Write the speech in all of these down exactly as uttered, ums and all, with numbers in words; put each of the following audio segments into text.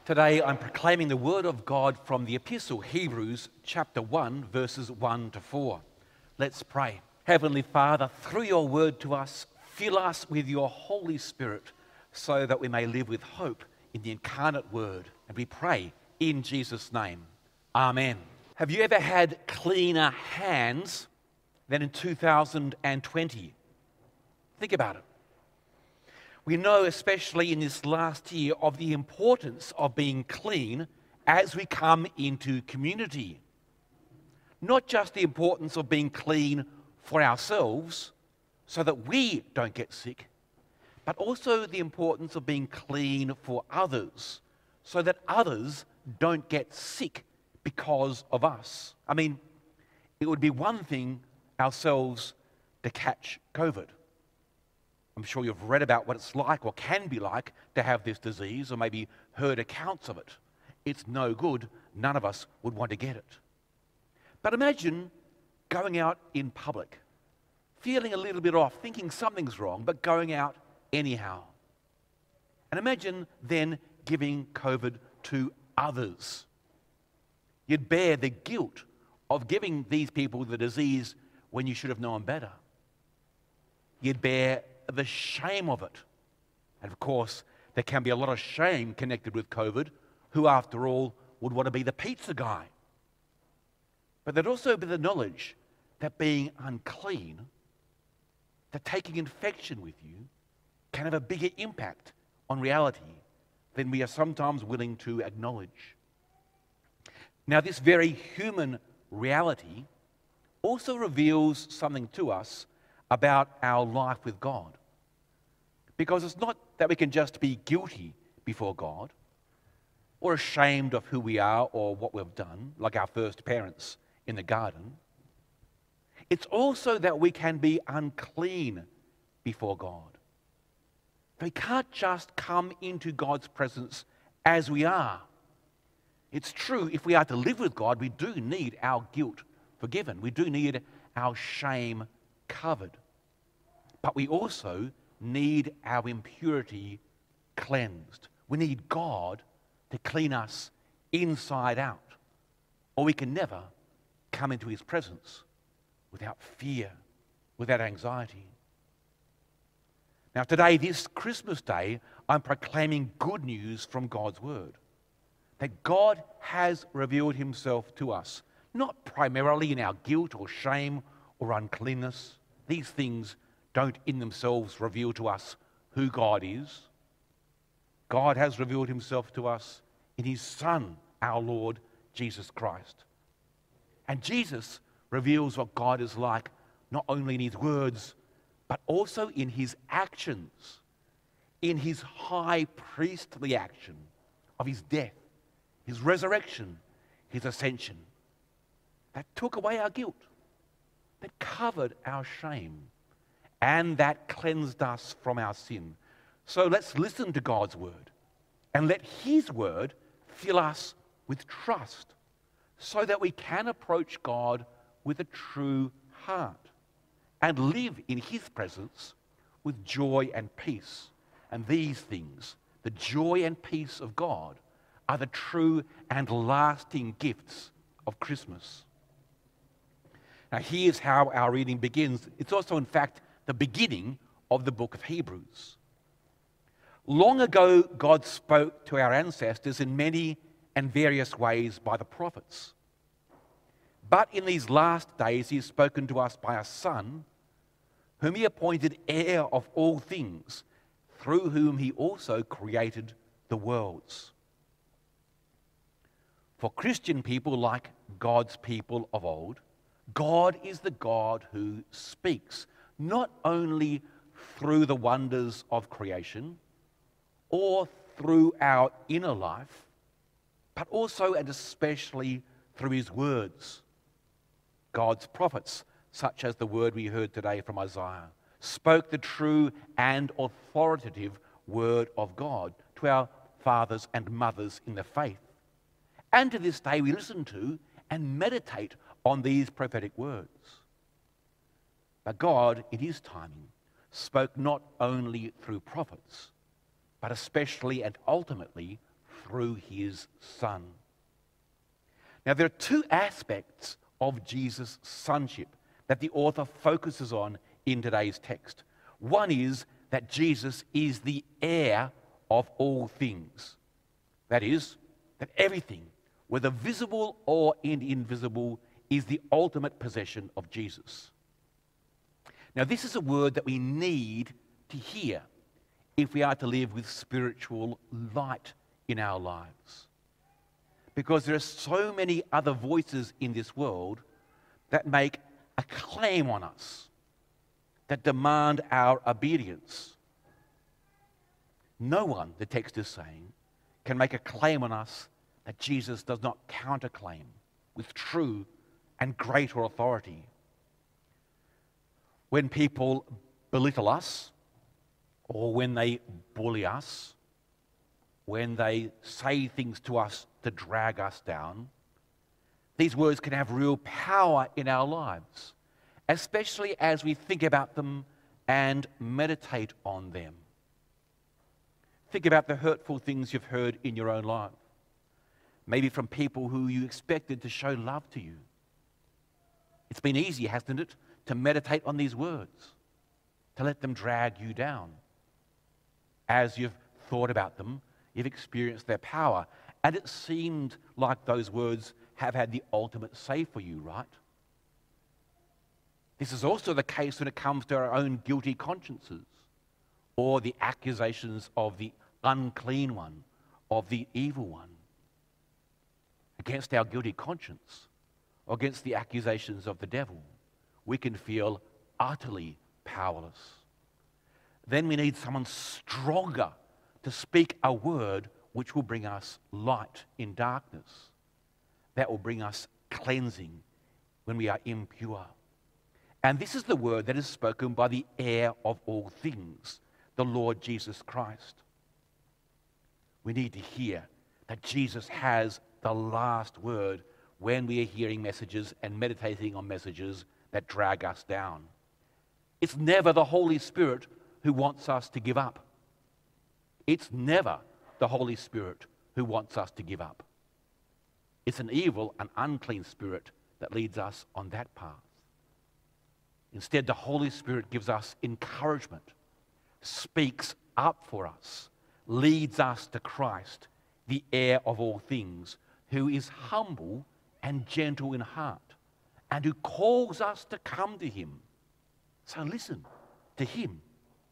Today I'm proclaiming the word of God from the epistle Hebrews chapter one verses one to four. Let's pray. Heavenly Father, through your word to us, fill us with your Holy Spirit so that we may live with hope in the incarnate word. And we pray in Jesus' name. Amen. Have you ever had cleaner hands than in two thousand twenty? Think about it. We know, especially in this last year, of the importance of being clean as we come into community. Not just the importance of being clean for ourselves so that we don't get sick, but also the importance of being clean for others so that others don't get sick because of us. I mean, it would be one thing ourselves to catch COVID. I'm sure you've read about what it's like or can be like to have this disease or maybe heard accounts of it. It's no good. None of us would want to get it. But imagine going out in public, feeling a little bit off, thinking something's wrong, but going out anyhow. And imagine then giving COVID to others. You'd bear the guilt of giving these people the disease when you should have known better. You'd bear the shame of it. And of course, there can be a lot of shame connected with COVID. Who, after all, would want to be the pizza guy? But there'd also be the knowledge that being unclean, that taking infection with you, can have a bigger impact on reality than we are sometimes willing to acknowledge. Now, this very human reality also reveals something to us about our life with God. Because it's not that we can just be guilty before God or ashamed of who we are or what we've done, like our first parents in the garden. It's also that we can be unclean before God. We can't just come into God's presence as we are. It's true, if we are to live with God, we do need our guilt forgiven. We do need our shame covered. But we also need our impurity cleansed. We need God to clean us inside out, or we can never come into his presence without fear, without anxiety. Now today, this Christmas Day, I'm proclaiming good news from God's word. That God has revealed himself to us, not primarily in our guilt or shame or uncleanness. These things don't in themselves reveal to us who God is. God has revealed himself to us in his Son, our Lord Jesus Christ. And Jesus reveals what God is like, not only in his words, but also in his actions, in his high priestly action of his death, his resurrection, his ascension, that took away our guilt, that covered our shame, and that cleansed us from our sin. So let's listen to God's word and let his word fill us with trust so that we can approach God with a true heart and live in his presence with joy and peace. And these things, the joy and peace of God, are the true and lasting gifts of Christmas. Now here's how our reading begins. It's also, in fact, the beginning of the book of Hebrews. Long ago, God spoke to our ancestors in many and various ways by the prophets. But in these last days, he has spoken to us by a Son, whom he appointed heir of all things, through whom he also created the worlds. For Christian people, like God's people of old, God is the God who speaks, not only through the wonders of creation or through our inner life, but also and especially through his words. God's prophets, such as the word we heard today from Isaiah, spoke the true and authoritative word of God to our fathers and mothers in the faith. And to this day we listen to and meditate on these prophetic words. But God, in his timing, spoke not only through prophets, but especially and ultimately through his Son. Now, there are two aspects of Jesus' sonship that the author focuses on in today's text. One is that Jesus is the heir of all things. That is, that everything, whether visible or invisible, is the ultimate possession of Jesus. Now, this is a word that we need to hear if we are to live with spiritual light in our lives. Because there are so many other voices in this world that make a claim on us, that demand our obedience. No one, the text is saying, can make a claim on us that Jesus does not counterclaim with true and greater authority. When people belittle us, or when they bully us, when they say things to us to drag us down, these words can have real power in our lives, especially as we think about them and meditate on them. Think about the hurtful things you've heard in your own life, maybe from people who you expected to show love to you. It's been easy, hasn't it, to meditate on these words, to let them drag you down. As you've thought about them, you've experienced their power, and it seemed like those words have had the ultimate say for you, right? This is also the case when it comes to our own guilty consciences, or the accusations of the unclean one, of the evil one. Against our guilty conscience, or against the accusations of the devil, we can feel utterly powerless. Then we need someone stronger to speak a word which will bring us light in darkness, that will bring us cleansing when we are impure. And this is the word that is spoken by the heir of all things, the Lord Jesus Christ. We need to hear that Jesus has the last word when we are hearing messages and meditating on messages that drag us down. It's never the Holy Spirit who wants us to give up. It's never the Holy Spirit who wants us to give up. It's an evil and unclean spirit that leads us on that path. Instead, the Holy Spirit gives us encouragement, speaks up for us, leads us to Christ, the heir of all things, who is humble and gentle in heart, and who calls us to come to him. So listen to him.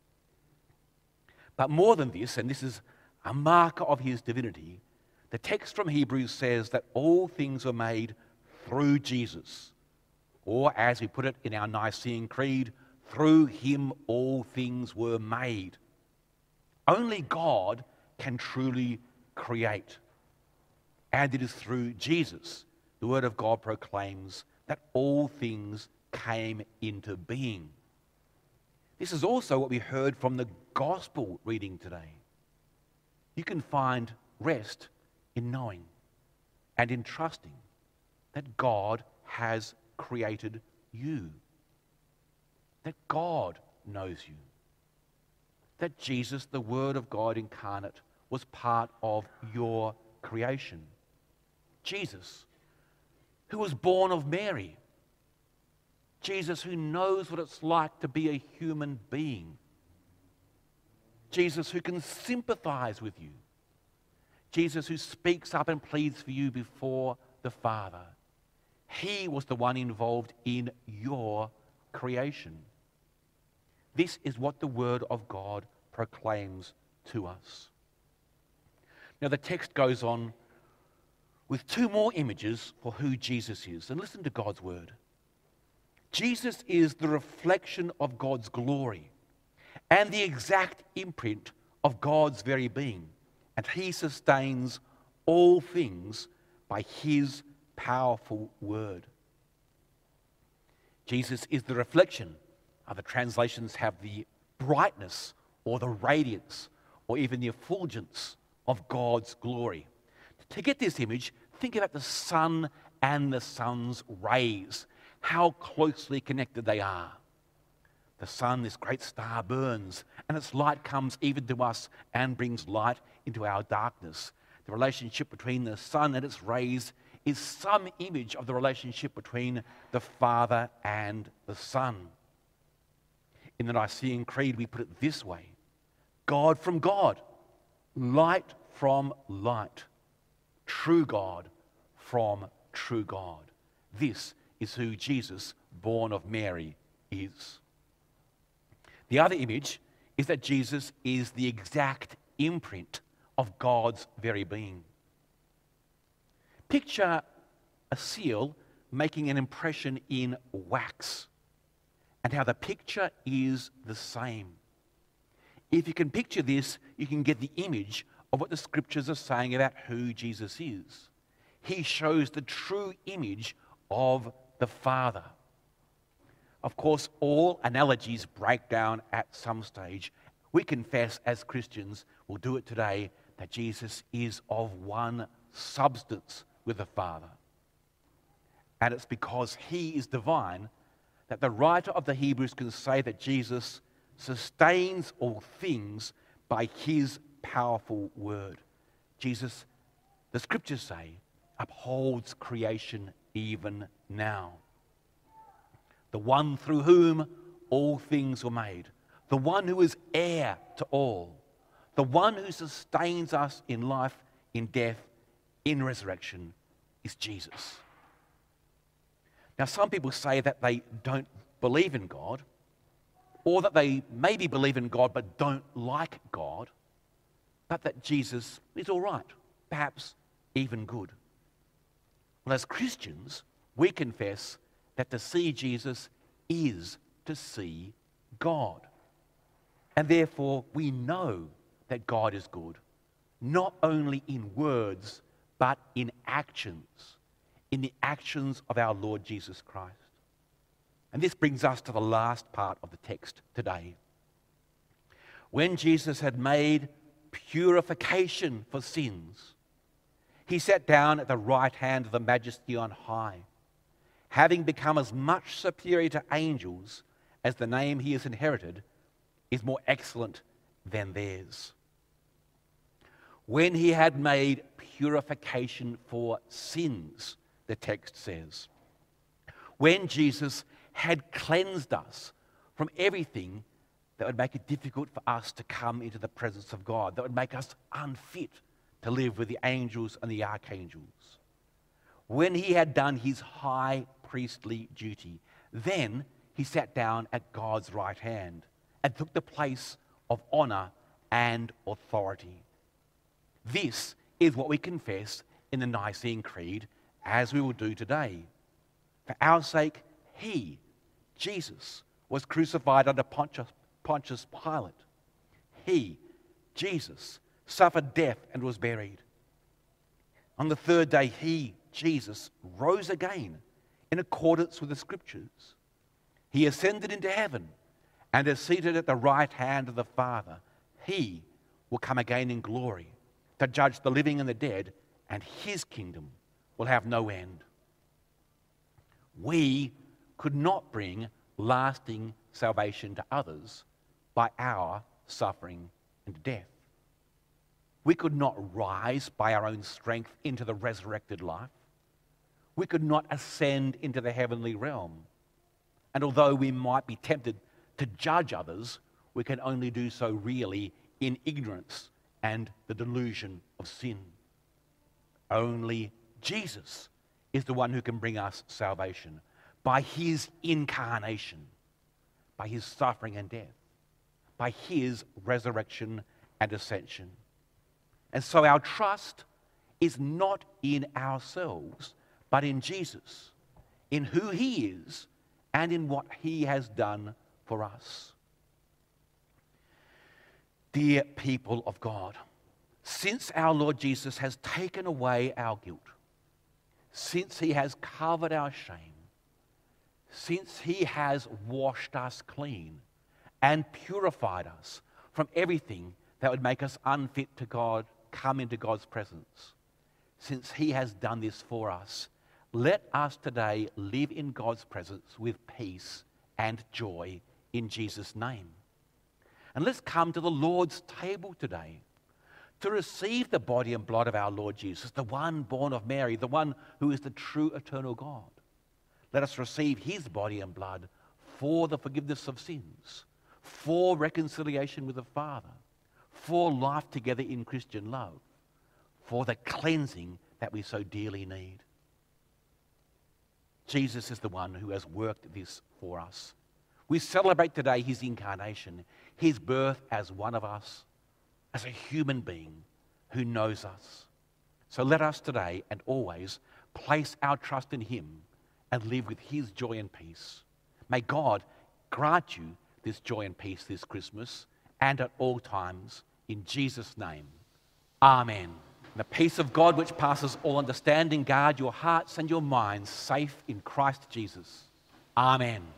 But more than this, and this is a marker of his divinity, the text from Hebrews says that all things were made through Jesus. Or, as we put it in our Nicene Creed, through him all things were made. Only God can truly create. And it is through Jesus, the Word of God proclaims, that all things came into being. This is also what we heard from the gospel reading today. You can find rest in knowing and in trusting that God has created you, that God knows you, that Jesus, the Word of God incarnate, was part of your creation. Jesus, who was born of Mary. Jesus, who knows what it's like to be a human being. Jesus, who can sympathize with you. Jesus, who speaks up and pleads for you before the Father. He was the one involved in your creation. This is what the Word of God proclaims to us. Now, the text goes on with two more images for who Jesus is. And listen to God's word. Jesus is the reflection of God's glory and the exact imprint of God's very being. And he sustains all things by his powerful word. Jesus is the reflection. Other translations have the brightness or the radiance or even the effulgence of God's glory. To get this image, think about the sun and the sun's rays, how closely connected they are. The sun, this great star, burns, and its light comes even to us and brings light into our darkness. the relationship between the sun and its rays is some image of the relationship between the Father and the Son. In the Nicene Creed, we put it this way: God from God, light from light, true God from true God. This is who Jesus, born of Mary, is. The other image is that Jesus is the exact imprint of God's very being. Picture a seal making an impression in wax, and how the picture is the same. If you can picture this, you can get the image of what the scriptures are saying about who Jesus is. He shows the true image of the Father. Of course, all analogies break down at some stage. We confess as Christians, we'll do it today, that Jesus is of one substance with the Father. And it's because he is divine that the writer of the Hebrews can say that Jesus sustains all things by his powerful word. Jesus, the scriptures say, upholds creation even now. The one through whom all things were made, the one who is heir to all, the one who sustains us in life, in death, in resurrection, is Jesus. Now, some people say that they don't believe in God, or that they maybe believe in God but don't like God, but that Jesus is all right, perhaps even good. Well, as Christians, we confess that to see Jesus is to see God. And therefore, we know that God is good, not only in words, but in actions, in the actions of our Lord Jesus Christ. And this brings us to the last part of the text today. When Jesus had made purification for sins, he sat down at the right hand of the Majesty on high, having become as much superior to angels as the name he has inherited is more excellent than theirs. When he had made purification for sins, the text says, when Jesus had cleansed us from everything that would make it difficult for us to come into the presence of God, that would make us unfit to live with the angels and the archangels. When he had done his high priestly duty, then he sat down at God's right hand and took the place of honor and authority. This is what we confess in the Nicene Creed, as we will do today. For our sake, he, Jesus, was crucified under Pontius, Pontius Pilate. He, Jesus, suffered death and was buried. On the third day, he, Jesus, rose again in accordance with the Scriptures. He ascended into heaven and is seated at the right hand of the Father. He will come again in glory to judge the living and the dead, and his kingdom will have no end. We could not bring lasting salvation to others by our suffering and death. We could not rise by our own strength into the resurrected life. We could not ascend into the heavenly realm. And although we might be tempted to judge others, we can only do so really in ignorance and the delusion of sin. Only Jesus is the one who can bring us salvation by his incarnation, by his suffering and death, by his resurrection and ascension. And so our trust is not in ourselves, but in Jesus, in who he is and in what he has done for us. Dear people of God, since our Lord Jesus has taken away our guilt, since he has covered our shame, since he has washed us clean and purified us from everything that would make us unfit to God, come into God's presence, since he has done this for us, let us today live in God's presence with peace and joy in Jesus' name. And let's come to the Lord's table today to receive the body and blood of our Lord Jesus, the one born of Mary, the one who is the true eternal God. Let us receive his body and blood for the forgiveness of sins, for reconciliation with the Father, for life together in Christian love, for the cleansing that we so dearly need. Jesus is the one who has worked this for us. We celebrate today his incarnation, his birth as one of us, as a human being who knows us. So let us today and always place our trust in him and live with his joy and peace. May God grant you this joy and peace this Christmas and at all times. In Jesus' name, amen. The peace of God which passes all understanding guard your hearts and your minds safe in Christ Jesus. Amen.